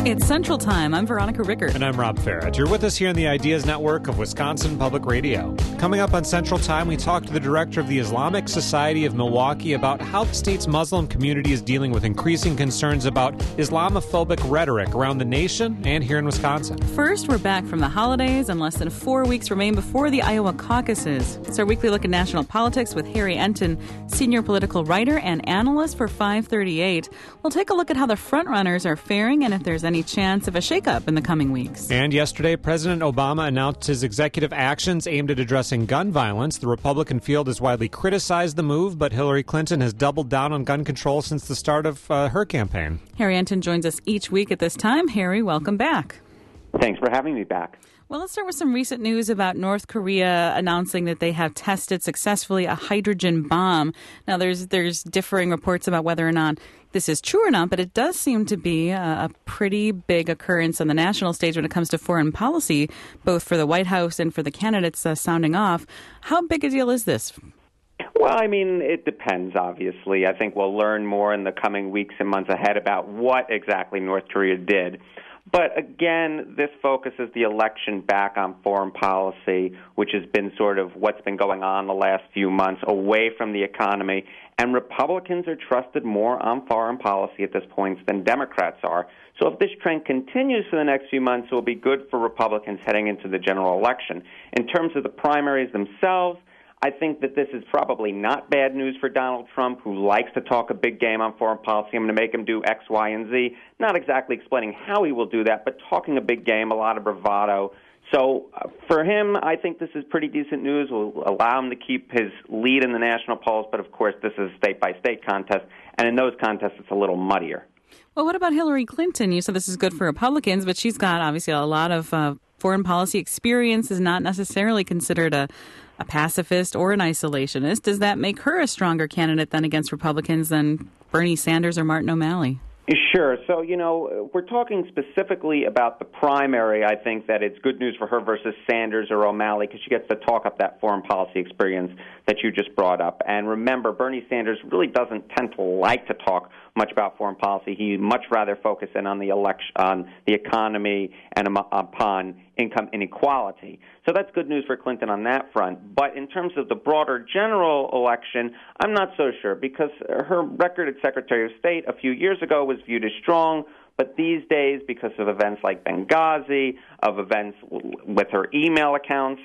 It's Central Time. I'm Veronica Rickert. And I'm Rob Farrett. You're with us here in the Ideas Network of Wisconsin Public Radio. Coming up on Central Time, we talk to the director of the Islamic Society of Milwaukee about how the state's Muslim community is dealing with increasing concerns about Islamophobic rhetoric around the nation and here in Wisconsin. First, we're back from the holidays, and less than 4 weeks remain before the Iowa caucuses. It's our weekly look at national politics with Harry Enton, senior political writer and analyst for 538. We'll take a look at how the frontrunners are faring and if there's any chance of a shakeup in the coming weeks. And yesterday, President Obama announced his executive actions aimed at addressing gun violence. The Republican field has widely criticized the move, but Hillary Clinton has doubled down on gun control since the start of her campaign. Harry Enton joins us each week at this time. Harry, welcome back. Thanks for having me back. Well, let's start with some recent news about North Korea announcing that they have tested successfully a hydrogen bomb. Now, there's differing reports about whether or not this is true or not, but it does seem to be a pretty big occurrence on the national stage when it comes to foreign policy, both for the White House and for the candidates sounding off. How big a deal is this? Well, I mean, it depends, obviously. I think we'll learn more in the coming weeks and months ahead about what exactly North Korea did. But again, this focuses the election back on foreign policy, which has been sort of what's been going on the last few months, away from the economy. And Republicans are trusted more on foreign policy at this point than Democrats are. So if this trend continues for the next few months, it will be good for Republicans heading into the general election. In terms of the primaries themselves, I think that this is probably not bad news for Donald Trump, who likes to talk a big game on foreign policy. I'm going to make him do X, Y, and Z. Not exactly explaining how he will do that, but talking a big game, a lot of bravado. So for him, I think this is pretty decent news. Will allow him to keep his lead in the national polls, but of course this is a state-by-state contest, and in those contests it's a little muddier. Well, what about Hillary Clinton? You said this is good for Republicans, but she's got obviously a lot of foreign policy experience, is not necessarily considered a pacifist or an isolationist. Does that make her a stronger candidate then against Republicans than Bernie Sanders or Martin O'Malley? Sure. So, we're talking specifically about the primary. I think that it's good news for her versus Sanders or O'Malley because she gets to talk up that foreign policy experience that you just brought up. And remember, Bernie Sanders really doesn't tend to like to talk much about foreign policy. He'd much rather focus in on the election, on the economy, and upon income inequality. So that's good news for Clinton on that front. But in terms of the broader general election, I'm not so sure because her record as Secretary of State a few years ago was viewed as strong. But these days, because of events like Benghazi, of events with her email accounts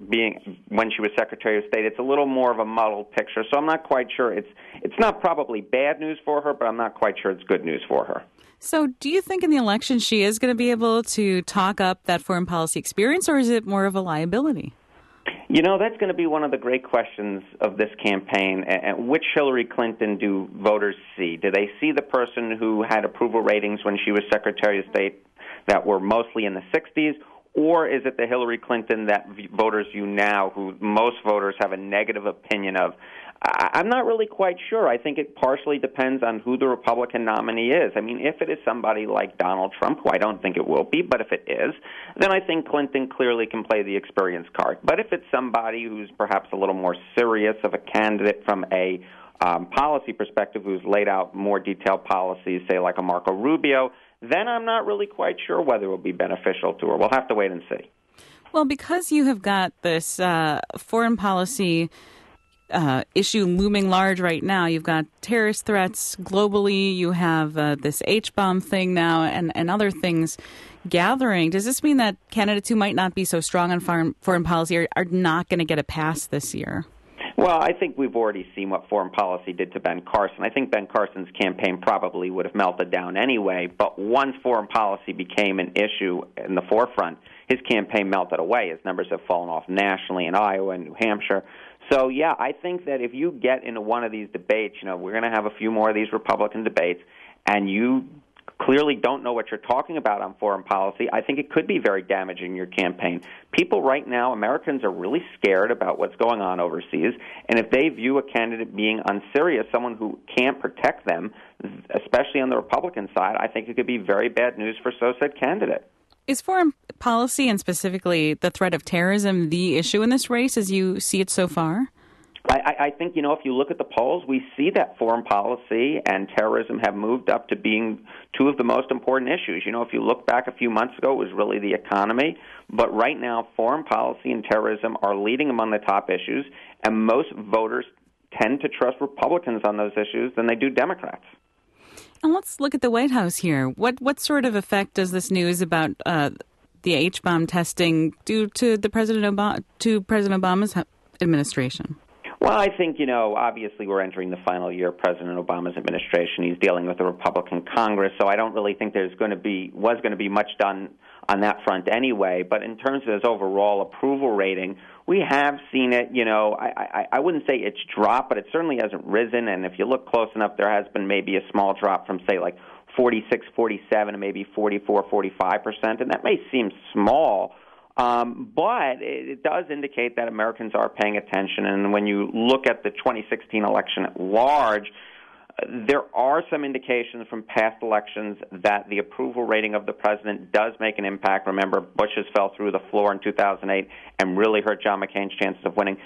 when she was Secretary of State, it's a little more of a muddled picture. So I'm not quite sure. It's not probably bad news for her, but I'm not quite sure it's good news for her. So do you think in the election she is going to be able to talk up that foreign policy experience, or is it more of a liability? That's going to be one of the great questions of this campaign. And which Hillary Clinton do voters see? Do they see the person who had approval ratings when she was Secretary of State that were mostly in the 60s? Or is it the Hillary Clinton that voters view now, who most voters have a negative opinion of? I'm not really quite sure. I think it partially depends on who the Republican nominee is. I mean, if it is somebody like Donald Trump, who I don't think it will be, but if it is, then I think Clinton clearly can play the experience card. But if it's somebody who's perhaps a little more serious of a candidate from a policy perspective, who's laid out more detailed policies, say like a Marco Rubio, then I'm not really quite sure whether it will be beneficial to her. We'll have to wait and see. Well, because you have got this foreign policy issue looming large right now. You've got terrorist threats globally. You have this H-bomb thing now and other things gathering. Does this mean that candidates who might not be so strong on foreign policy are not going to get a pass this year? Well, I think we've already seen what foreign policy did to Ben Carson. I think Ben Carson's campaign probably would have melted down anyway, but once foreign policy became an issue in the forefront, his campaign melted away. His numbers have fallen off nationally in Iowa and New Hampshire. So, yeah, I think that if you get into one of these debates, we're going to have a few more of these Republican debates, and you clearly don't know what you're talking about on foreign policy, I think it could be very damaging your campaign. People right now, Americans, are really scared about what's going on overseas, and if they view a candidate being unserious, someone who can't protect them, especially on the Republican side, I think it could be very bad news for so-said candidate. Is foreign policy and specifically the threat of terrorism the issue in this race as you see it so far? I think, if you look at the polls, we see that foreign policy and terrorism have moved up to being two of the most important issues. If you look back a few months ago, it was really the economy. But right now, foreign policy and terrorism are leading among the top issues, and most voters tend to trust Republicans on those issues than they do Democrats. And let's look at the White House here. What sort of effect does this news about the H-bomb testing do to President Obama's administration? Well, I think, obviously we're entering the final year of President Obama's administration. He's dealing with a Republican Congress, so I don't really think was going to be much done on that front anyway. But in terms of his overall approval rating, we have seen it, I wouldn't say it's dropped, but it certainly hasn't risen. And if you look close enough, there has been maybe a small drop from, say, like 46, 47 to maybe 44, 45%. And that may seem small, but it does indicate that Americans are paying attention. And when you look at the 2016 election at large, there are some indications from past elections that the approval rating of the president does make an impact. Remember, Bush's fell through the floor in 2008 and really hurt John McCain's chances of winning.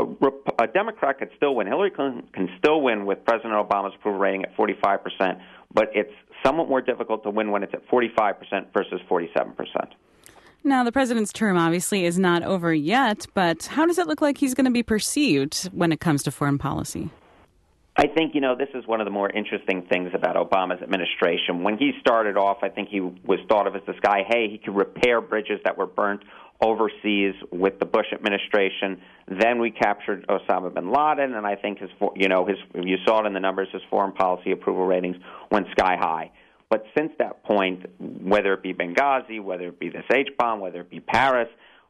A Democrat could still win. Hillary Clinton can still win with President Obama's approval rating at 45%, but it's somewhat more difficult to win when it's at 45% versus 47%. Now, the president's term obviously is not over yet, but how does it look like he's going to be perceived when it comes to foreign policy? I think, this is one of the more interesting things about Obama's administration. When he started off, I think he was thought of as this guy, he could repair bridges that were burnt overseas with the Bush administration. Then we captured Osama bin Laden, and I think you saw it in the numbers, his foreign policy approval ratings went sky high. But since that point, whether it be Benghazi, whether it be this H-bomb, whether it be Paris,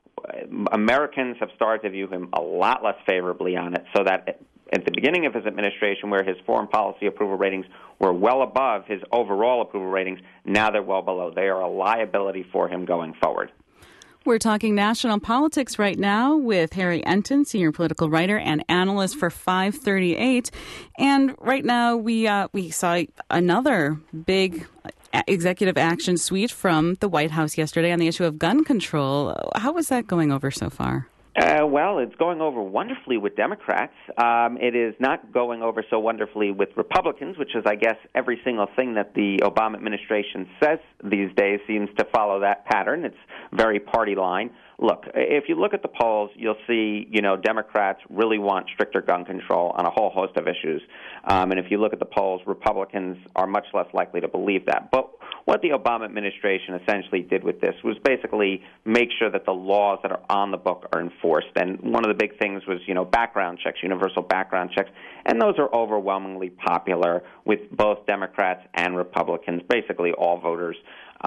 Americans have started to view him a lot less favorably on it, so that at the beginning of his administration, where his foreign policy approval ratings were well above his overall approval ratings, now they're well below. They are a liability for him going forward. We're talking national politics right now with Harry Enten, senior political writer and analyst for 538. And right now we saw another big executive action suite from the White House yesterday on the issue of gun control. How was that going over so far? Well, it's going over wonderfully with Democrats. It is not going over so wonderfully with Republicans, which is, I guess, every single thing that the Obama administration says these days seems to follow that pattern. It's very party line. Look, if you look at the polls, you'll see, Democrats really want stricter gun control on a whole host of issues. And if you look at the polls, Republicans are much less likely to believe that. But what the Obama administration essentially did with this was basically make sure that the laws that are on the book are enforced. And one of the big things was, background checks, universal background checks. And those are overwhelmingly popular with both Democrats and Republicans, basically all voters.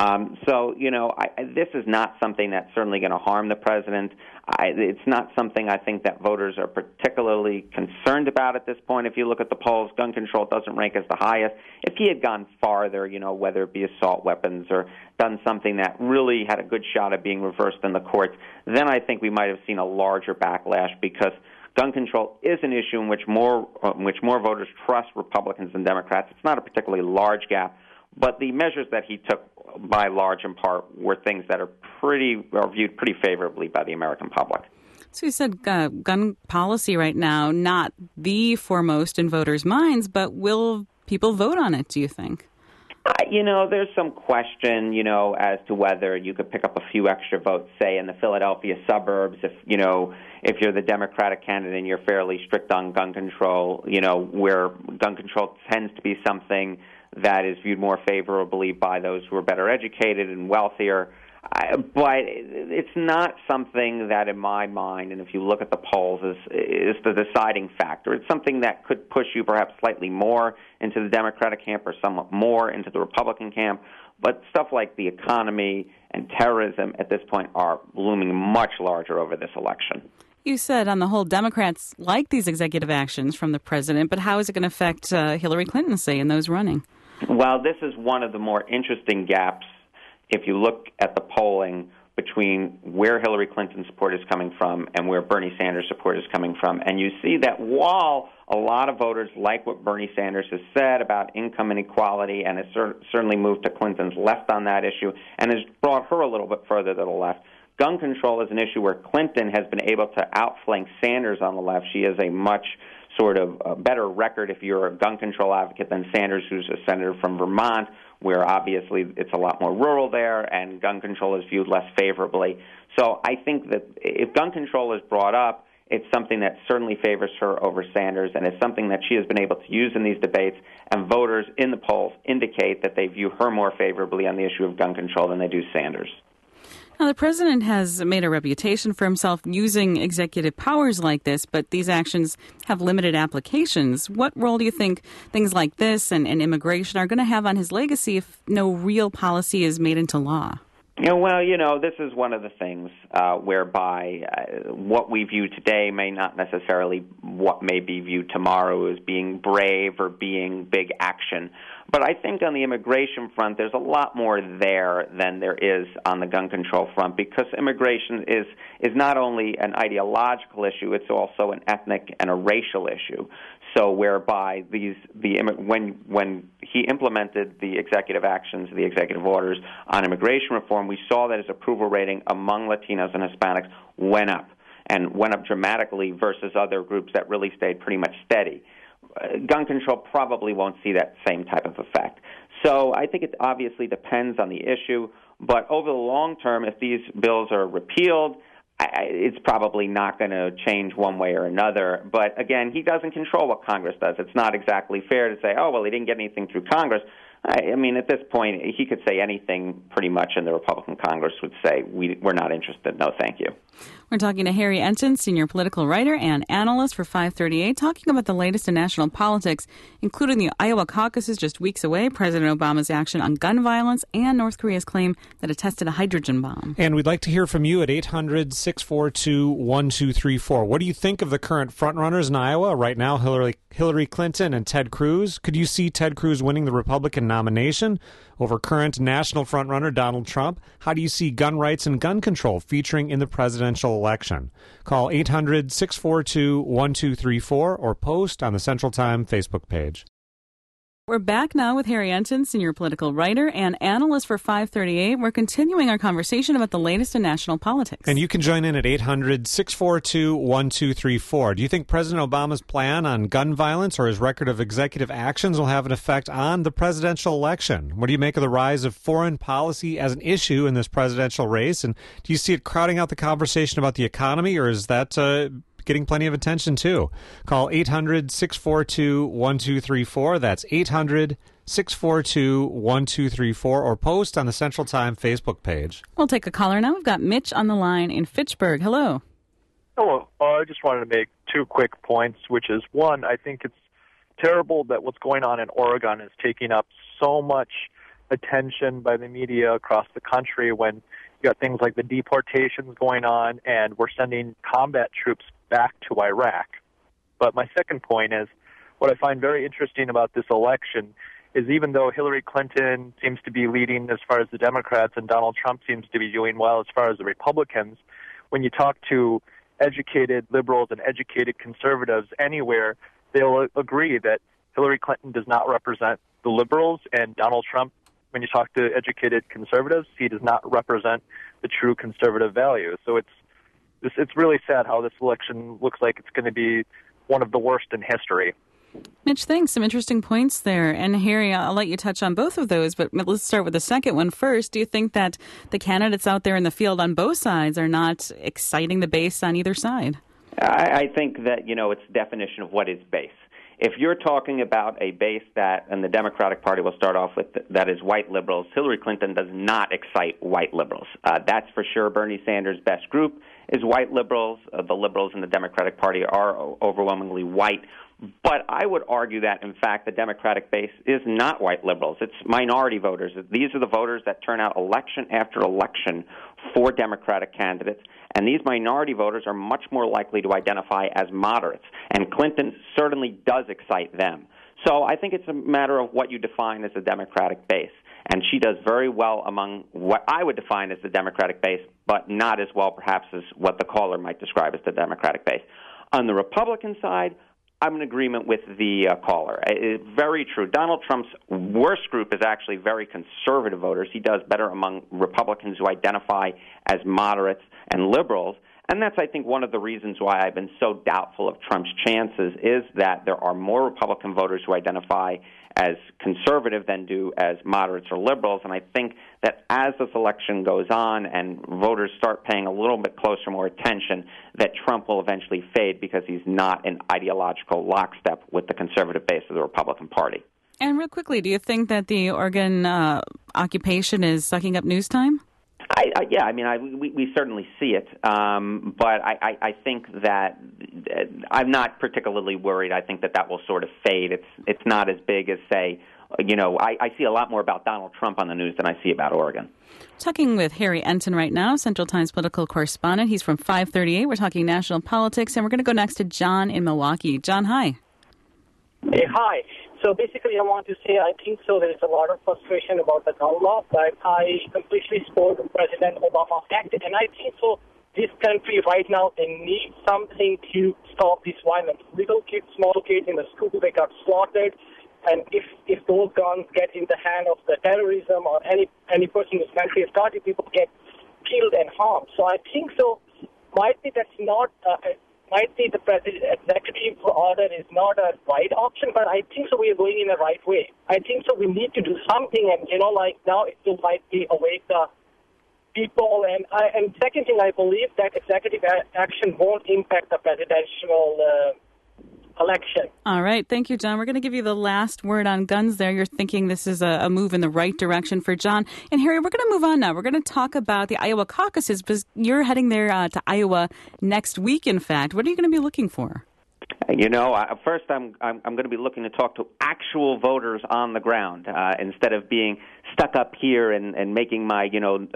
This is not something that's certainly going to harm the president. It's not something I think that voters are particularly concerned about at this point. If you look at the polls, gun control doesn't rank as the highest. If he had gone farther, whether it be assault weapons or done something that really had a good shot at being reversed in the courts, then I think we might have seen a larger backlash, because gun control is an issue in which more voters trust Republicans than Democrats. It's not a particularly large gap, but the measures that he took, by large and part, were things that are viewed pretty favorably by the American public. So you said gun policy right now, not the foremost in voters' minds, but will people vote on it, do you think? There's some question, as to whether you could pick up a few extra votes, say, in the Philadelphia suburbs, if you're the Democratic candidate and you're fairly strict on gun control, where gun control tends to be something that is viewed more favorably by those who are better educated and wealthier. But it's not something that, in my mind, and if you look at the polls, is the deciding factor. It's something that could push you perhaps slightly more into the Democratic camp or somewhat more into the Republican camp. But stuff like the economy and terrorism at this point are looming much larger over this election. You said, on the whole, Democrats like these executive actions from the president, but how is it going to affect Hillary Clinton, say, in those running? Well, this is one of the more interesting gaps if you look at the polling between where Hillary Clinton's support is coming from and where Bernie Sanders' support is coming from. And you see that while a lot of voters like what Bernie Sanders has said about income inequality and has certainly moved to Clinton's left on that issue and has brought her a little bit further to the left, gun control is an issue where Clinton has been able to outflank Sanders on the left. She has a much sort of better record if you're a gun control advocate than Sanders, who's a senator from Vermont, where obviously it's a lot more rural there, and gun control is viewed less favorably. So I think that if gun control is brought up, it's something that certainly favors her over Sanders, and it's something that she has been able to use in these debates, and voters in the polls indicate that they view her more favorably on the issue of gun control than they do Sanders. Now, the president has made a reputation for himself using executive powers like this, but these actions have limited applications. What role do you think things like this and immigration are going to have on his legacy if no real policy is made into law? This is one of the things whereby what we view today may not necessarily what may be viewed tomorrow as being brave or being big action. But I think on the immigration front, there's a lot more there than there is on the gun control front, because immigration is not only an ideological issue, it's also an ethnic and a racial issue. So whereby when he implemented the executive actions, the executive orders on immigration reform, we saw that his approval rating among Latinos and Hispanics went up, and went up dramatically versus other groups that really stayed pretty much steady. Gun control probably won't see that same type of effect. So I think it obviously depends on the issue, but over the long term, if these bills are repealed, it's probably not going to change one way or another. But again, he doesn't control what Congress does. It's not exactly fair to say, oh, well, he didn't get anything through Congress. I mean, at this point, he could say anything pretty much, and the Republican Congress would say, we're not interested. No, thank you. We're talking to Harry Ensign, senior political writer and analyst for 538, talking about the latest in national politics, including the Iowa caucuses just weeks away, President Obama's action on gun violence, and North Korea's claim that it tested a hydrogen bomb. And we'd like to hear from you at 800-642-1234. What do you think of the current frontrunners in Iowa? Right now, Hillary Clinton and Ted Cruz. Could you see Ted Cruz winning the Republican nomination over current national frontrunner Donald Trump? How do you see gun rights and gun control featuring in the presidential election? Call 800-642-1234 or post on the Central Time Facebook page. We're back now with Harry Ensign, senior political writer and analyst for 538. We're continuing our conversation about the latest in national politics. And you can join in at 800-642-1234. Do you think President Obama's plan on gun violence or his record of executive actions will have an effect on the presidential election? What do you make of the rise of foreign policy as an issue in this presidential race? And do you see it crowding out the conversation about the economy, or is that getting plenty of attention too? Call 800-642-1234. That's 800-642-1234, or post on the Central Time Facebook page. We'll take a caller now. We've got Mitch on the line in Fitchburg. Hello. Hello. I just wanted to make two quick points, which is, one, I think it's terrible that what's going on in Oregon is taking up so much attention by the media across the country when you got things like the deportations going on and we're sending combat troops back to Iraq. But my second point is, what I find very interesting about this election is, even though Hillary Clinton seems to be leading as far as the Democrats and Donald Trump seems to be doing well as far as the Republicans, when you talk to educated liberals and educated conservatives anywhere, they'll agree that Hillary Clinton does not represent the liberals, and Donald Trump, when you talk to educated conservatives, he does not represent the true conservative values. So it's really sad how this election looks like it's going to be one of the worst in history. Mitch, thanks. Some interesting points there. And Harry, I'll let you touch on both of those, but let's start with the second one first. Do you think that the candidates out there in the field on both sides are not exciting the base on either side? I think that, it's definition of what is base. If you're talking about a base that, and the Democratic Party will start off with, that is white liberals, Hillary Clinton does not excite white liberals. That's for sure. Bernie Sanders' best group is white liberals. The liberals in the Democratic Party are overwhelmingly white. But I would argue that, in fact, the Democratic base is not white liberals. It's minority voters. These are the voters that turn out election after election for Democratic candidates, and these minority voters are much more likely to identify as moderates, and Clinton certainly does excite them. So I think it's a matter of what you define as a Democratic base, and she does very well among what I would define as the Democratic base, but not as well perhaps as what the caller might describe as the Democratic base. On the Republican side, I'm in agreement with the caller. It's very true. Donald Trump's worst group is actually very conservative voters. He does better among Republicans who identify as moderates and liberals. And that's, I think, one of the reasons why I've been so doubtful of Trump's chances is that there are more Republican voters who identify as conservative than do as moderates or liberals. And I think that as this election goes on and voters start paying a little bit closer, more attention, that Trump will eventually fade because he's not in ideological lockstep with the conservative base of the Republican Party. And real quickly, do you think that the Oregon occupation is sucking up news time? We certainly see it, but I think that I'm not particularly worried. I think that will sort of fade. It's not as big as, say, I see a lot more about Donald Trump on the news than I see about Oregon. Talking with Harry Enton right now, Central Times political correspondent. He's from 538. We're talking national politics, and we're going to go next to John in Milwaukee. John, hi. Hey, hi. So basically, I want to say I think so there is a lot of frustration about the gun law, but I completely support President Obama's act, and I think so this country right now, they need something to stop this violence. Little kids, small kids in the school, they got slaughtered, and if those guns get in the hand of the terrorism or any person in this country, if 30 people get killed and harmed. So I think so might be that's not... might be the president executive order is not a right option, but I think so we are going in the right way. I think so we need to do something, and now it will might be awake the people. And second thing, I believe that executive action won't impact the presidential election. All right. Thank you, John. We're going to give you the last word on guns there. You're thinking this is a move in the right direction for John. And Harry, we're going to move on now. We're going to talk about the Iowa caucuses because you're heading there to Iowa next week, in fact. What are you going to be looking for? First I'm going to be looking to talk to actual voters on the ground instead of being stuck up here and making my,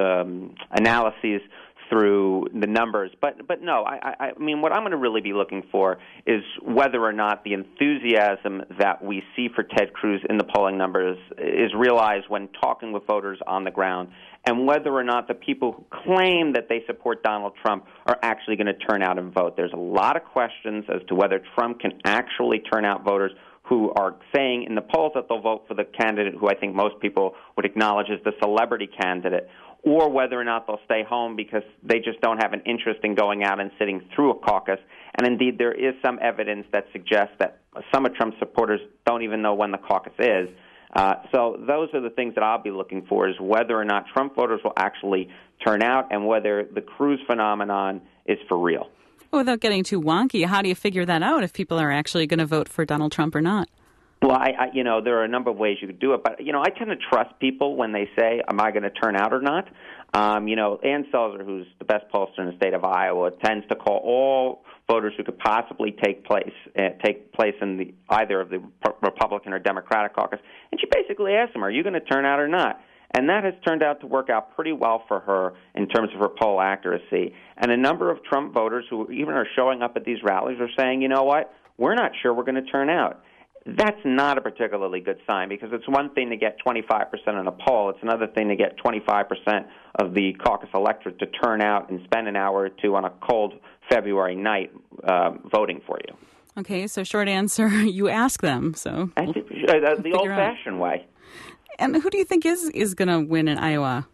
analyses through the numbers. But no, I mean, what I'm going to really be looking for is whether or not the enthusiasm that we see for Ted Cruz in the polling numbers is realized when talking with voters on the ground, and whether or not the people who claim that they support Donald Trump are actually going to turn out and vote. There's a lot of questions as to whether Trump can actually turn out voters who are saying in the polls that they'll vote for the candidate who I think most people would acknowledge as the celebrity candidate, or whether or not they'll stay home because they just don't have an interest in going out and sitting through a caucus. And indeed, there is some evidence that suggests that some of Trump's supporters don't even know when the caucus is. So those are the things that I'll be looking for, is whether or not Trump voters will actually turn out and whether the Cruz phenomenon is for real. Well, without getting too wonky, how do you figure that out if people are actually going to vote for Donald Trump or not? Well, there are a number of ways you could do it, but, I tend to trust people when they say, am I going to turn out or not? Ann Selzer, who's the best pollster in the state of Iowa, tends to call all voters who could possibly take place in either of the Republican or Democratic caucus, and she basically asks them, are you going to turn out or not? And that has turned out to work out pretty well for her in terms of her poll accuracy. And a number of Trump voters who even are showing up at these rallies are saying, you know what, we're not sure we're going to turn out. That's not a particularly good sign, because it's one thing to get 25% in a poll. It's another thing to get 25% of the caucus electorate to turn out and spend an hour or two on a cold February night voting for you. Okay, so short answer, you ask them. So the old-fashioned way. And who do you think is going to win in Iowa?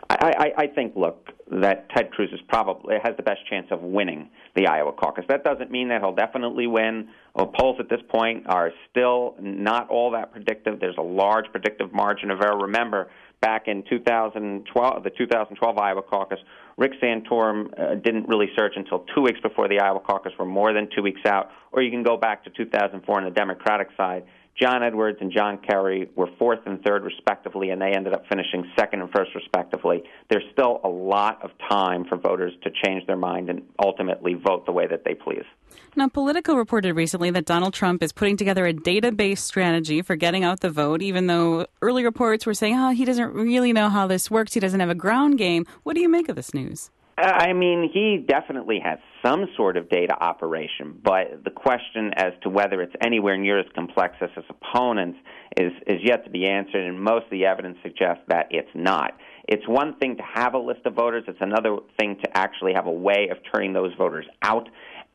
I think, look, that Ted Cruz has the best chance of winning the Iowa caucus. That doesn't mean that he'll definitely win. Well, polls at this point are still not all that predictive. There's a large predictive margin of error. Remember, back in 2012, the 2012 Iowa caucus, Rick Santorum didn't really surge until 2 weeks before the Iowa caucus. We're more than 2 weeks out. Or you can go back to 2004 on the Democratic side. John Edwards and John Kerry were fourth and third, respectively, and they ended up finishing second and first, respectively. There's still a lot of time for voters to change their mind and ultimately vote the way that they please. Now, Politico reported recently that Donald Trump is putting together a database strategy for getting out the vote, even though early reports were saying, he doesn't really know how this works. He doesn't have a ground game. What do you make of this news? I mean, he definitely has some sort of data operation, but the question as to whether it's anywhere near as complex as his opponents is yet to be answered, and most of the evidence suggests that it's not. It's one thing to have a list of voters. It's another thing to actually have a way of turning those voters out.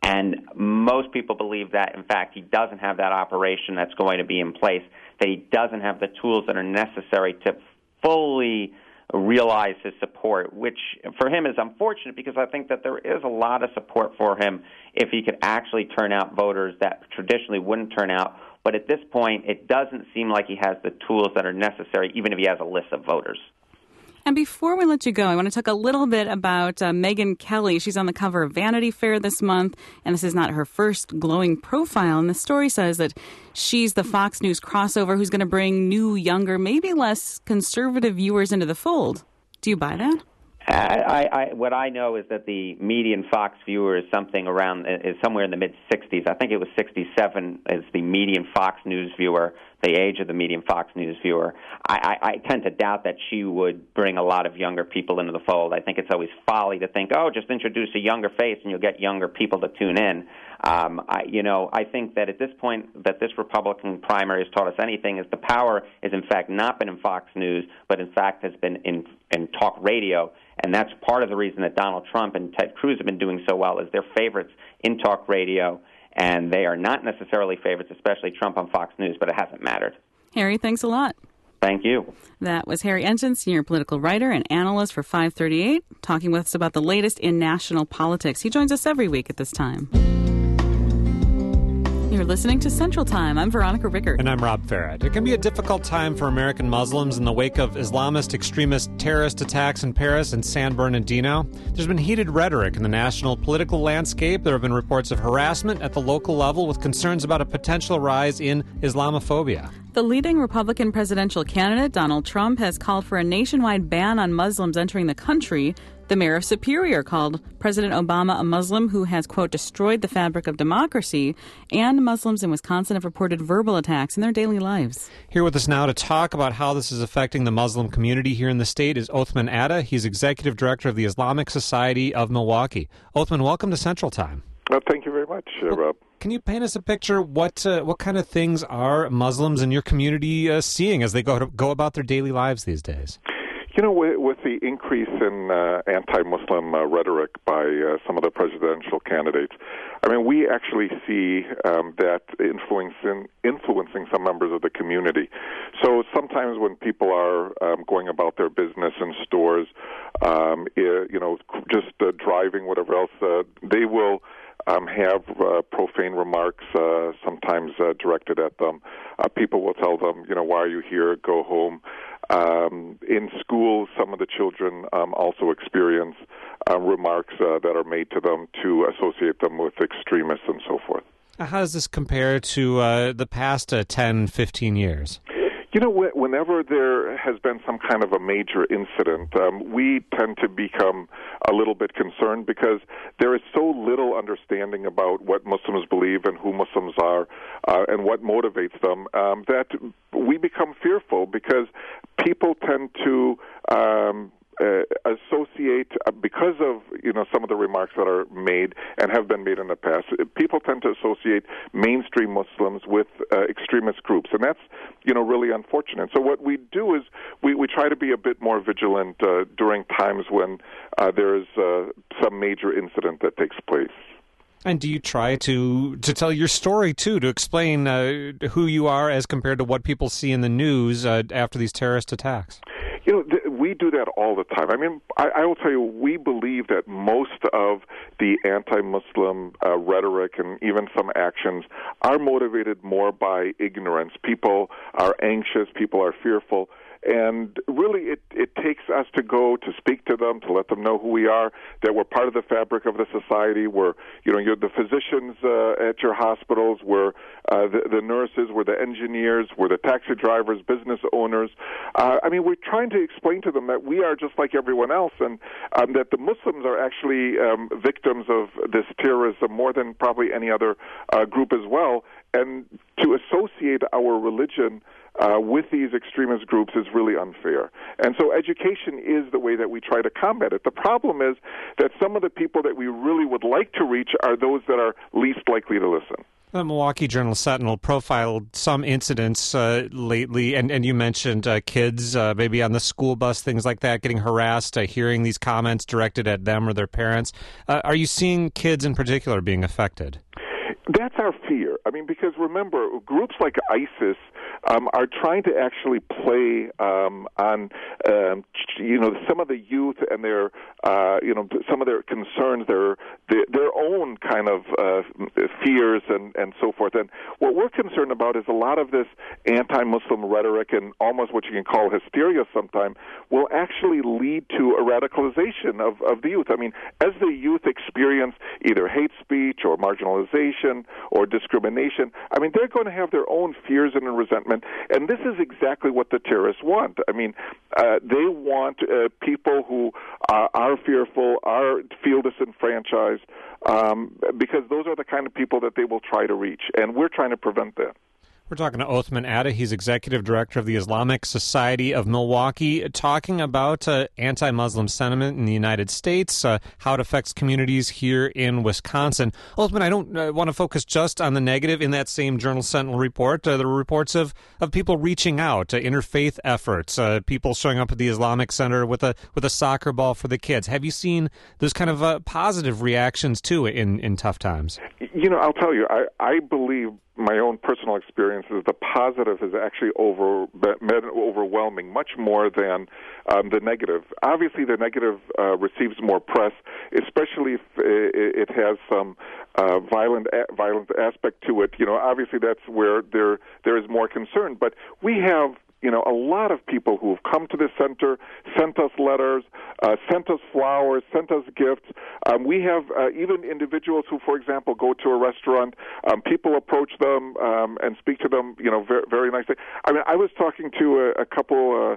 And most people believe that, in fact, he doesn't have that operation that's going to be in place, that he doesn't have the tools that are necessary to fully realize his support, which for him is unfortunate because I think that there is a lot of support for him if he could actually turn out voters that traditionally wouldn't turn out. But at this point, it doesn't seem like he has the tools that are necessary, even if he has a list of voters. And before we let you go, I want to talk a little bit about Megyn Kelly. She's on the cover of Vanity Fair this month, and this is not her first glowing profile. And the story says that she's the Fox News crossover who's going to bring new, younger, maybe less conservative viewers into the fold. Do you buy that? What I know is that the median Fox viewer is somewhere in the mid-60s. I think it was 67 as the median Fox News viewer, the age of the median Fox News viewer. I tend to doubt that she would bring a lot of younger people into the fold. I think it's always folly to think, just introduce a younger face and you'll get younger people to tune in. I think that at this point that this Republican primary has taught us anything is the power has in fact not been in Fox News, but in fact has been in talk radio. And that's part of the reason that Donald Trump and Ted Cruz have been doing so well is they're favorites in talk radio, and they are not necessarily favorites, especially Trump on Fox News, but it hasn't mattered. Harry, thanks a lot. Thank you. That was Harry Ensign, senior political writer and analyst for 538, talking with us about the latest in national politics. He joins us every week at this time. You're listening to Central Time. I'm Veronica Rickert. And I'm Rob Farrett. It can be a difficult time for American Muslims in the wake of Islamist extremist terrorist attacks in Paris and San Bernardino. There's been heated rhetoric in the national political landscape. There have been reports of harassment at the local level with concerns about a potential rise in Islamophobia. The leading Republican presidential candidate, Donald Trump, has called for a nationwide ban on Muslims entering the country. The mayor of Superior called President Obama a Muslim who has, quote, destroyed the fabric of democracy, and Muslims in Wisconsin have reported verbal attacks in their daily lives. Here with us now to talk about how this is affecting the Muslim community here in the state is Othman Atta. He's executive director of the Islamic Society of Milwaukee. Othman, welcome to Central Time. Thank you very much, Rob. Can you paint us a picture? What kind of things are Muslims in your community seeing as they go about their daily lives these days? You know, with the increase in anti-Muslim rhetoric by some of the presidential candidates, I mean, we actually see that influencing some members of the community. So sometimes when people are going about their business in stores, just driving, whatever else, they will have profane remarks, sometimes directed at them. People will tell them, why are you here? Go home. In school, some of the children also experience remarks that are made to them to associate them with extremists and so forth. How does this compare to the past 10, 15 years? Whenever there has been some kind of a major incident, we tend to become a little bit concerned because there is so little understanding about what Muslims believe and who Muslims are and what motivates them that we become fearful because people tend to associate, because of some of the remarks that are made and have been made in the past, people tend to associate mainstream Muslims with extremist groups, and that's really unfortunate. So what we do is we try to be a bit more vigilant during times when there is some major incident that takes place. And do you try to tell your story, too, to explain who you are as compared to what people see in the news after these terrorist attacks? We do that all the time. I mean, I will tell you, we believe that most of the anti-Muslim rhetoric and even some actions are motivated more by ignorance. People are anxious, people are fearful. And really, it takes us to go to speak to them, to let them know who we are, that we're part of the fabric of the society. We're, you're the physicians at your hospitals. We're the nurses. We're the engineers. We're the taxi drivers, business owners. We're trying to explain to them that we are just like everyone else, and that the Muslims are actually victims of this terrorism more than probably any other group as well. And to associate our religion with these extremist groups is really unfair. And so education is the way that we try to combat it. The problem is that some of the people that we really would like to reach are those that are least likely to listen. The Milwaukee Journal-Sentinel profiled some incidents lately, and you mentioned kids maybe on the school bus, things like that, getting harassed, hearing these comments directed at them or their parents. Are you seeing kids in particular being affected? That's our fear. I mean, because remember, groups like ISIS are trying to actually play on, some of the youth and their, some of their concerns, their own kind of fears and so forth. And what we're concerned about is a lot of this anti-Muslim rhetoric and almost what you can call hysteria sometimes will actually lead to a radicalization of the youth. I mean, as the youth experience either hate speech or marginalization or discrimination, I mean, they're going to have their own fears and resentment, and this is exactly what the terrorists want. I mean, they want people who are fearful, feel disenfranchised, because those are the kind of people that they will try to reach, and we're trying to prevent that. We're talking to Othman Atta. He's executive director of the Islamic Society of Milwaukee, talking about anti-Muslim sentiment in the United States, how it affects communities here in Wisconsin. Othman, I don't want to focus just on the negative. In that same Journal-Sentinel report, there were reports of people reaching out, interfaith efforts, people showing up at the Islamic Center with a soccer ball for the kids. Have you seen those kind of positive reactions, too, in tough times? I'll tell you, I believe my own personal experience is the positive is actually overwhelming, much more than the negative. Obviously, the negative receives more press, especially if it has some violent aspect to it. Obviously that's where there is more concern. But we have a lot of people who have come to the center, sent us letters, sent us flowers, sent us gifts. We have even individuals who, for example, go to a restaurant. People approach them and speak to them, very, very nicely. I mean, I was talking to a couple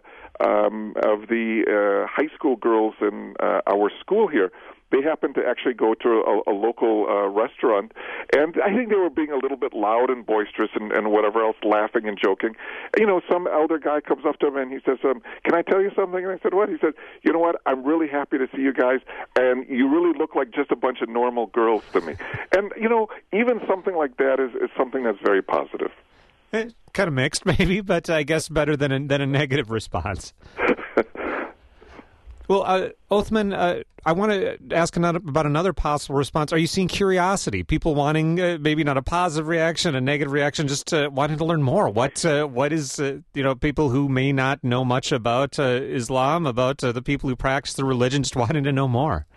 of the high school girls in our school here. They happened to actually go to a local restaurant, and I think they were being a little bit loud and boisterous and whatever else, laughing and joking. Some elder guy comes up to him and he says, can I tell you something? And I said, what? He said, you know what, I'm really happy to see you guys, and you really look like just a bunch of normal girls to me. And, even something like that is something that's very positive. Kind of mixed, maybe, but I guess better than a negative response. Well, Othman, I want to ask about another possible response. Are you seeing curiosity? People wanting maybe not a positive reaction, a negative reaction, just wanting to learn more. What is people who may not know much about Islam, about the people who practice the religion, just wanting to know more?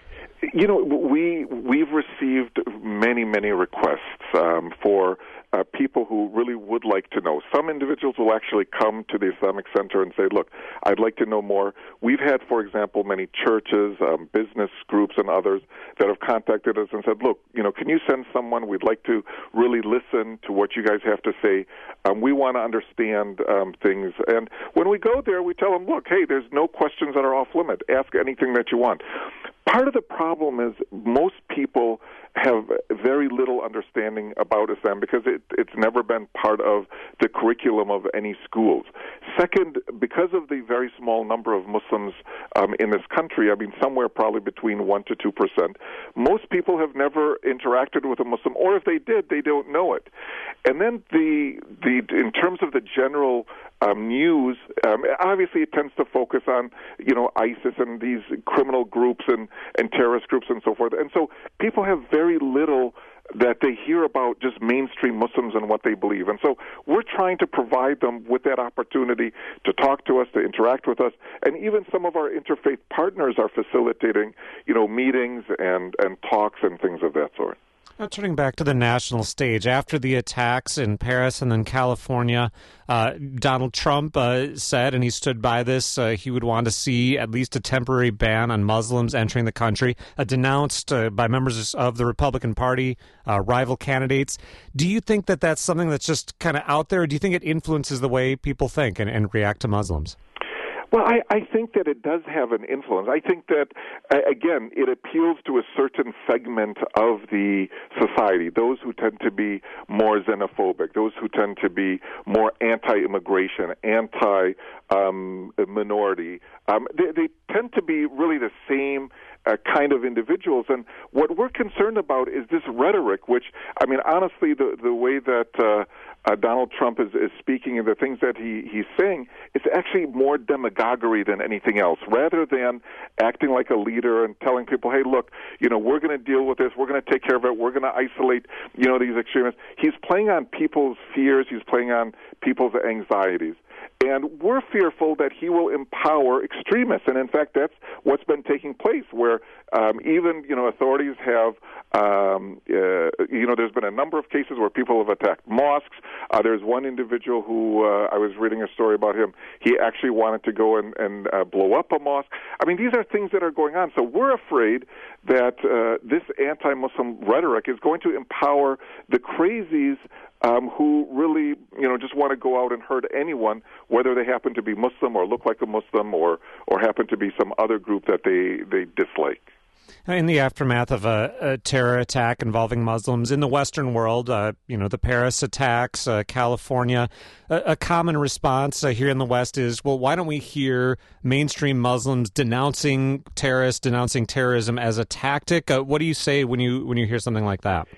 We've received many requests for people who really would like to know. Some individuals will actually come to the Islamic Center and say, look, I'd like to know more. We've had, for example, many churches, business groups, and others that have contacted us and said, look, can you send someone? We'd like to really listen to what you guys have to say. We want to understand things. And when we go there, we tell them, look, hey, there's no questions that are off limit. Ask anything that you want. Part of the problem is most people have very little understanding about Islam because it's never been part of the curriculum of any schools. Second, because of the very small number of Muslims in this country, I mean, somewhere probably between 1% to 2%, most people have never interacted with a Muslim, or if they did, they don't know it. And then in terms of the general news, obviously it tends to focus on, ISIS and these criminal groups and terrorist groups and so forth. And so people have very little that they hear about just mainstream Muslims and what they believe. And so we're trying to provide them with that opportunity to talk to us, to interact with us, and even some of our interfaith partners are facilitating, meetings and talks and things of that sort. Now, turning back to the national stage, after the attacks in Paris and then California, Donald Trump said, and he stood by this, he would want to see at least a temporary ban on Muslims entering the country, denounced by members of the Republican Party, rival candidates. Do you think that that's something that's just kind of out there, or do you think it influences the way people think and react to Muslims? Well, I think that it does have an influence. I think that, again, it appeals to a certain segment of the society, those who tend to be more xenophobic, those who tend to be more anti-immigration, anti-minority. They tend to be really the same kind of individuals. And what we're concerned about is this rhetoric, which, I mean, honestly, the way that Donald Trump is speaking and the things that he's saying, it's actually more demagoguery than anything else. Rather than acting like a leader and telling people, hey, look, we're going to deal with this, we're going to take care of it, we're going to isolate, these extremists. He's playing on people's fears, he's playing on people's anxieties. And we're fearful that he will empower extremists. And in fact, that's what's been taking place, where even, authorities have, there's been a number of cases where people have attacked mosques. There's one individual who, I was reading a story about him, he actually wanted to go and blow up a mosque. I mean, these are things that are going on. So we're afraid that this anti-Muslim rhetoric is going to empower the crazies who really, just want to go out and hurt anyone, whether they happen to be Muslim or look like a Muslim or happen to be some other group that they dislike. In the aftermath of a terror attack involving Muslims in the Western world, the Paris attacks, California, a common response here in the West is, well, why don't we hear mainstream Muslims denouncing terrorists, denouncing terrorism as a tactic? What do you say when you hear something like that?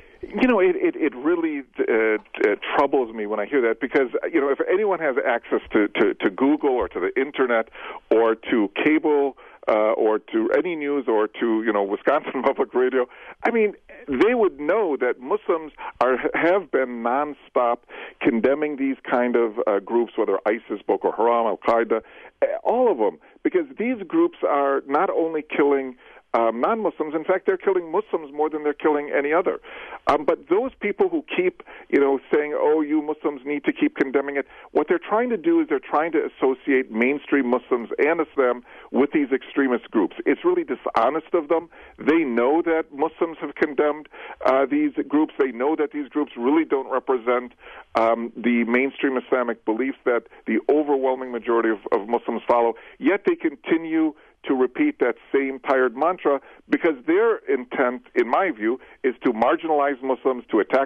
It really troubles me when I hear that, because if anyone has access to Google or to the internet or to cable or to any news or to Wisconsin Public Radio, I mean, they would know that Muslims have been nonstop condemning these kind of groups, whether ISIS, Boko Haram, Al Qaeda, all of them, because these groups are not only killing non-Muslims. In fact, they're killing Muslims more than they're killing any other. But those people who keep, saying, oh, you Muslims need to keep condemning it, what they're trying to do is they're trying to associate mainstream Muslims and Islam with these extremist groups. It's really dishonest of them. They know that Muslims have condemned these groups. They know that these groups really don't represent the mainstream Islamic beliefs that the overwhelming majority of Muslims follow, yet they continue to repeat that same tired mantra, because their intent, in my view, is to marginalize Muslims, to attack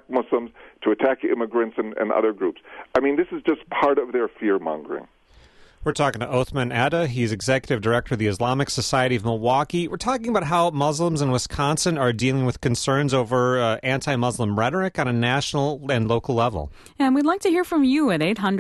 immigrants and other groups. I mean, this is just part of their fear-mongering. We're talking to Othman Atta. He's Executive Director of the Islamic Society of Milwaukee. We're talking about how Muslims in Wisconsin are dealing with concerns over anti-Muslim rhetoric on a national and local level. And we'd like to hear from you at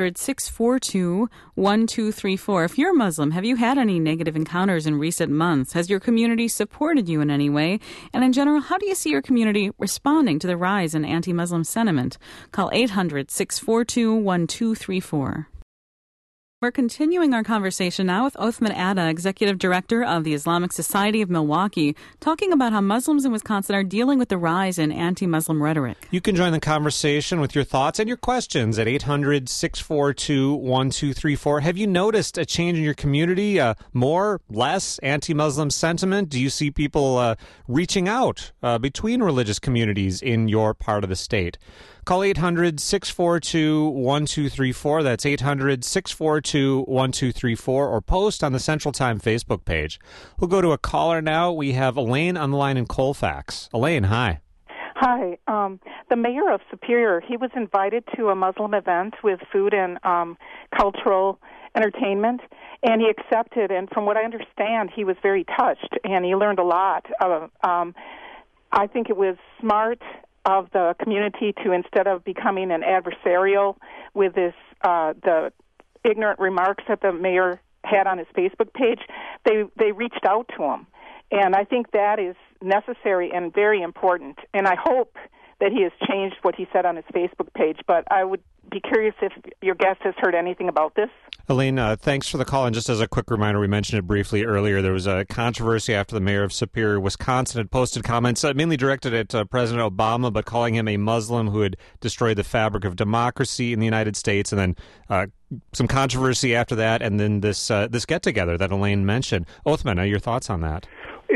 800-642-1234. If you're Muslim, have you had any negative encounters in recent months? Has your community supported you in any way? And in general, how do you see your community responding to the rise in anti-Muslim sentiment? Call 800-642-1234. We're continuing our conversation now with Othman Atta, Executive Director of the Islamic Society of Milwaukee, talking about how Muslims in Wisconsin are dealing with the rise in anti-Muslim rhetoric. You can join the conversation with your thoughts and your questions at 800-642-1234. Have you noticed a change in your community? More, less anti-Muslim sentiment? Do you see people reaching out between religious communities in your part of the state? Call 800-642-1234. That's 800-642-1234, or post on the Central Time Facebook page. We'll go to a caller now. We have Elaine on the line in Colfax. Elaine, hi. Hi. The mayor of Superior, he was invited to a Muslim event with food and cultural entertainment, and he accepted. And from what I understand, he was very touched, and he learned a lot. I think it was smart of the community to, instead of becoming an adversarial with this the ignorant remarks that the mayor had on his Facebook page, they reached out to him. And I think that is necessary and very important. And I hope that he has changed what he said on his Facebook page. But I would be curious if your guest has heard anything about this. Elaine, thanks for the call. And just as a quick reminder, we mentioned it briefly earlier, there was a controversy after the mayor of Superior, Wisconsin, had posted comments mainly directed at President Obama, but calling him a Muslim who had destroyed the fabric of democracy in the United States. And then some controversy after that, and then this get-together that Elaine mentioned. Othman, your thoughts on that?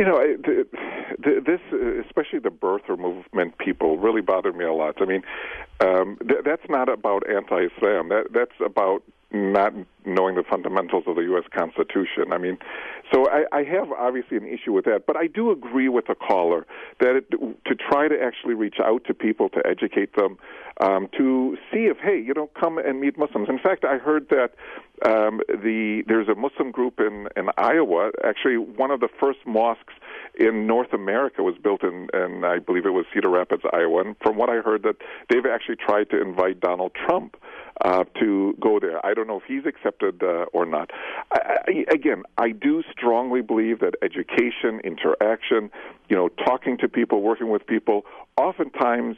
This, especially the birther movement people, really bothered me a lot. I mean, that's not about anti-Islam. That's about not knowing the fundamentals of the U.S. Constitution. I mean, so I have obviously an issue with that, but I do agree with the caller that to try to actually reach out to people, to educate them, to see if, hey, come and meet Muslims. In fact, I heard that there's a Muslim group in Iowa, actually one of the first mosques in North America was built in I believe it was Cedar Rapids, Iowa. And from what I heard, that they've actually tried to invite Donald Trump to go there. I don't know if he's accepted or not. Again, I do strongly believe that education, interaction, talking to people, working with people, oftentimes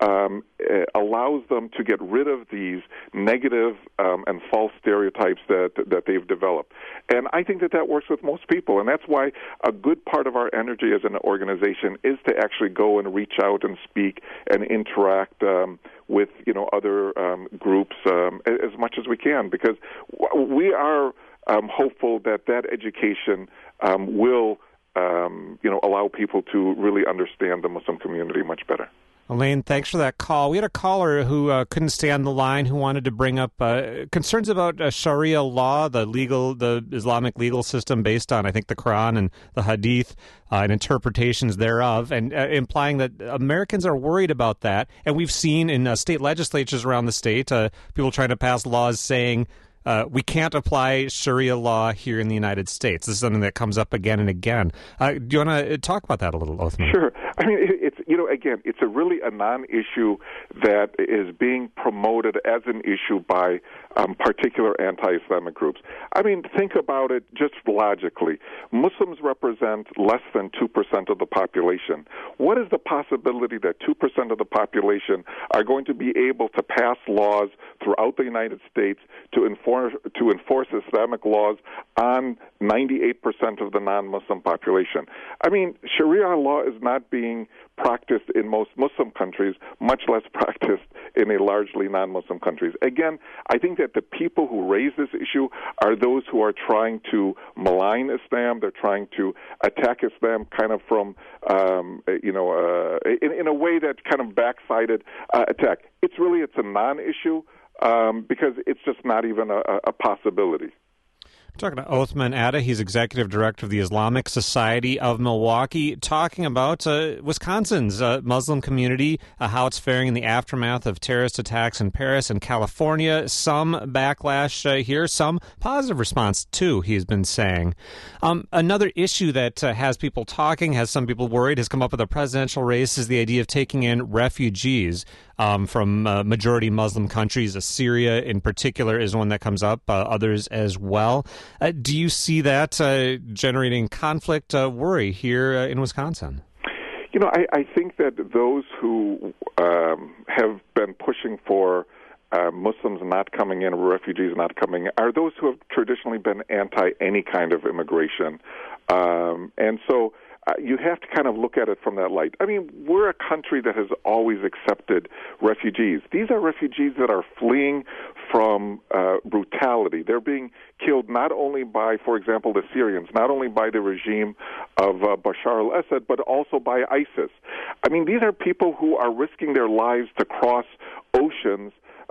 allows them to get rid of these negative and false stereotypes that they've developed. And I think that works with most people, and that's why a good part of our energy as an organization is to actually go and reach out and speak and interact with other groups as much as we can, because we are hopeful that education will allow people to really understand the Muslim community much better. Elaine, thanks for that call. We had a caller who couldn't stay on the line, who wanted to bring up concerns about Sharia law, the Islamic legal system based on, I think, the Quran and the Hadith and interpretations thereof, and implying that Americans are worried about that. And we've seen in state legislatures around the state people trying to pass laws saying we can't apply Sharia law here in the United States. This is something that comes up again and again. Do you want to talk about that a little, Othman? Sure. I mean, it's a non-issue that is being promoted as an issue by particular anti-Islamic groups. I mean, think about it just logically. Muslims represent less than 2% of the population. What is the possibility that 2% of the population are going to be able to pass laws throughout the United States to enforce Islamic laws on 98% of the non-Muslim population? I mean, Sharia law is not being practiced in most Muslim countries, much less practiced in a largely non-Muslim countries. Again, I think that the people who raise this issue are those who are trying to malign Islam. They're trying to attack Islam kind of from, in a way that kind of backsided attack. It's a non-issue because it's just not even a possibility. We're talking to Othman Atta. He's executive director of the Islamic Society of Milwaukee, talking about Wisconsin's Muslim community, how it's faring in the aftermath of terrorist attacks in Paris and California. Some backlash here, some positive response too, he's been saying. Another issue that has people talking, has some people worried, has come up with a presidential race, is the idea of taking in refugees from majority Muslim countries. Syria in particular is one that comes up, others as well. Do you see that generating conflict, worry here in Wisconsin? I think that those who have been pushing for Muslims not coming in, refugees not coming in, are those who have traditionally been anti any kind of immigration. And so you have to kind of look at it from that light. I mean, we're a country that has always accepted refugees. These are refugees that are fleeing from brutality. They're being killed not only by, for example, the Syrians, not only by the regime of Bashar al-Assad, but also by ISIS. I mean, these are people who are risking their lives to cross oceans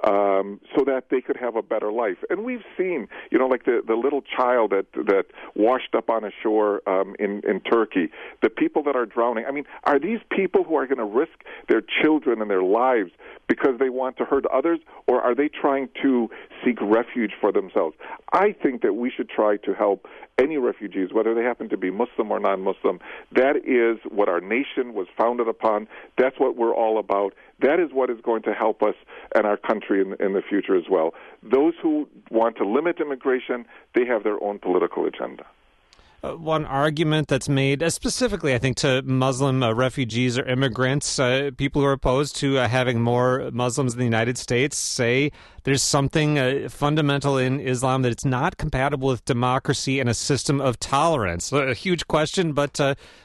so that they could have a better life. And we've seen, like the little child that washed up on a shore in Turkey, the people that are drowning. I mean, are these people who are going to risk their children and their lives because they want to hurt others, or are they trying to seek refuge for themselves? I think that we should try to help any refugees, whether they happen to be Muslim or non-Muslim. That is what our nation was founded upon. That's what we're all about. That is what is going to help us and our country in the future as well. Those who want to limit immigration, they have their own political agenda. One argument that's made specifically, I think, to Muslim refugees or immigrants, people who are opposed to having more Muslims in the United States, say there's something fundamental in Islam that it's not compatible with democracy and a system of tolerance. A huge question, but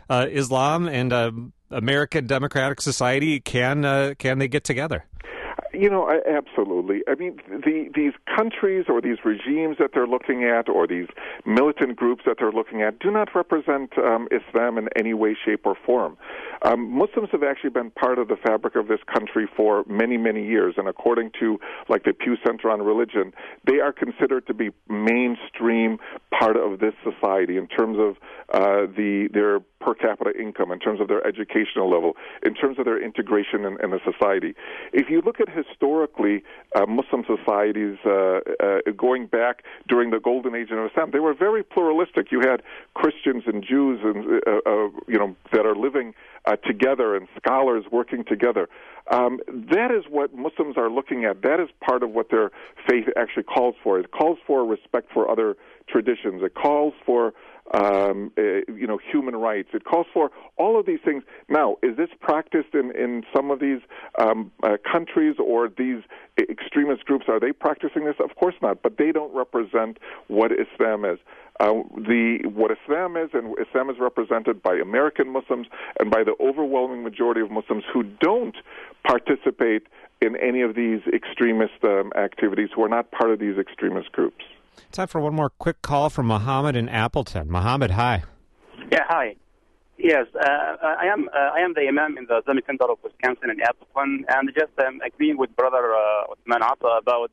Islam and American democratic society, can they get together? Absolutely. I mean, these countries or these regimes that they're looking at or these militant groups that they're looking at do not represent Islam in any way, shape, or form. Muslims have actually been part of the fabric of this country for many, many years, and according to, like, the Pew Center on Religion, they are considered to be mainstream part of this society in terms of their per capita income, in terms of their educational level, in terms of their integration in the society. If you look at historically, Muslim societies, going back during the golden age of Islam, they were very pluralistic. You had Christians and Jews, and that are living together, and scholars working together. That is what Muslims are looking at. That is part of what their faith actually calls for. It calls for respect for other traditions. It calls for human rights. It calls for all of these things. Now, is this practiced in some of these countries, or these extremist groups? Are they practicing this? Of course not, but they don't represent what Islam is. What Islam is, and Islam is represented by American Muslims and by the overwhelming majority of Muslims who don't participate in any of these extremist activities, who are not part of these extremist groups. Time for one more quick call from Mohammed in Appleton. Mohammed, hi. Yeah, hi. Yes, I am the imam in the Islamic Center of Wisconsin in Appleton, and just agreeing with Brother Uthman Atta about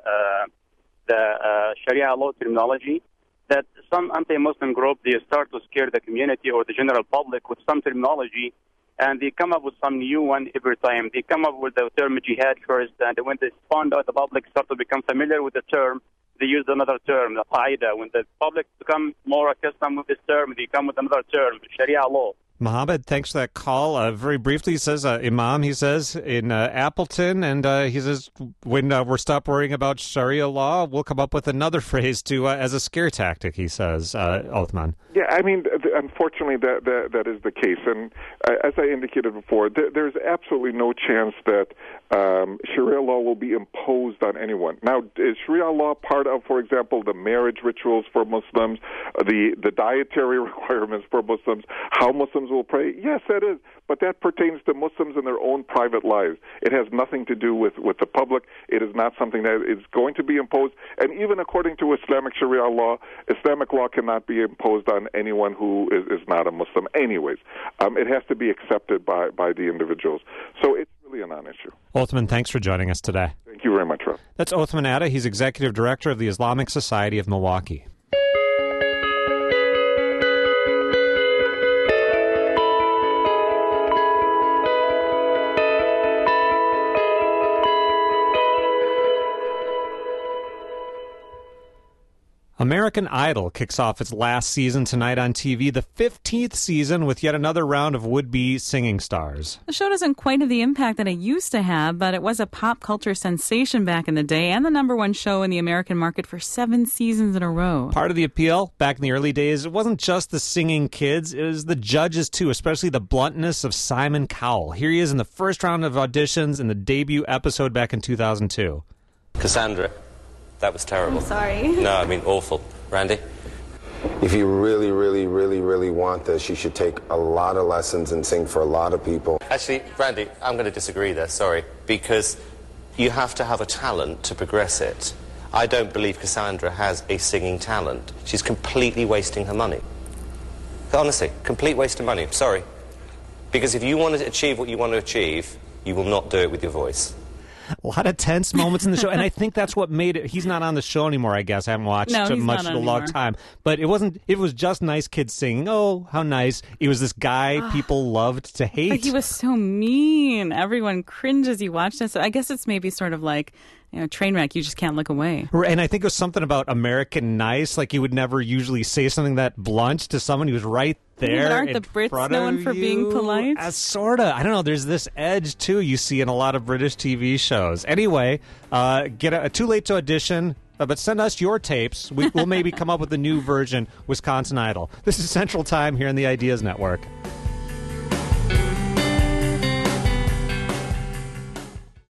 the Sharia law terminology, that some anti-Muslim group, they start to scare the community or the general public with some terminology, and they come up with some new one every time. They come up with the term jihad first, and when they find out the public start to become familiar with the term, they use another term, the qaida. When the public become more accustomed with this term, they come with another term, Sharia law. Mohammed, thanks for that call. Very briefly, he says, Imam, he says, in Appleton, and he says, when we're stop worrying about Sharia law, we'll come up with another phrase to as a scare tactic, he says, Uthman. Yeah, I mean, unfortunately, that is the case. And as I indicated before, there's absolutely no chance that Sharia law will be imposed on anyone. Now, is Sharia law part of, for example, the marriage rituals for Muslims, the dietary requirements for Muslims, how Muslims will pray? Yes, that is. But that pertains to Muslims in their own private lives. It has nothing to do with the public. It is not something that is going to be imposed. And even according to Islamic Sharia law, Islamic law cannot be imposed on anyone who is not a Muslim anyways. It has to be accepted by the individuals. So it's really a non-issue. Uthman, thanks for joining us today. Thank you very much, Rob. That's Uthman Atta. He's Executive Director of the Islamic Society of Milwaukee. American Idol kicks off its last season tonight on TV, the 15th season, with yet another round of would-be singing stars. The show doesn't quite have the impact that it used to have, but it was a pop culture sensation back in the day and the number one show in the American market for 7 seasons in a row. Part of the appeal, back in the early days, it wasn't just the singing kids, it was the judges too, especially the bluntness of Simon Cowell. Here he is in the first round of auditions in the debut episode back in 2002. Cassandra. That was terrible. I'm sorry. No, I mean awful. Randy? If you really, really, really, really want this, you should take a lot of lessons and sing for a lot of people. Actually, Randy, I'm going to disagree there, sorry, because you have to have a talent to progress it. I don't believe Cassandra has a singing talent. She's completely wasting her money. Honestly, complete waste of money. Sorry. Because if you want to achieve what you want to achieve, you will not do it with your voice. A lot of tense moments in the show, and I think that's what made it. He's not on the show anymore, I guess. I haven't watched much in a long time. But it was just nice kids singing. Oh, how nice. It was this guy people loved to hate. But he was so mean. Everyone cringed as you watched it. So I guess it's maybe sort of like, train wreck. You just can't look away. And I think it was something about American nice. Like, you would never usually say something that blunt to someone who was right there. But aren't the Brits known for being polite? Sort of. I don't know. There's this edge, too, you see in a lot of British TV shows. Anyway, too late to audition, but send us your tapes. We'll maybe come up with a new version, Wisconsin Idol. This is Central Time here on the Ideas Network.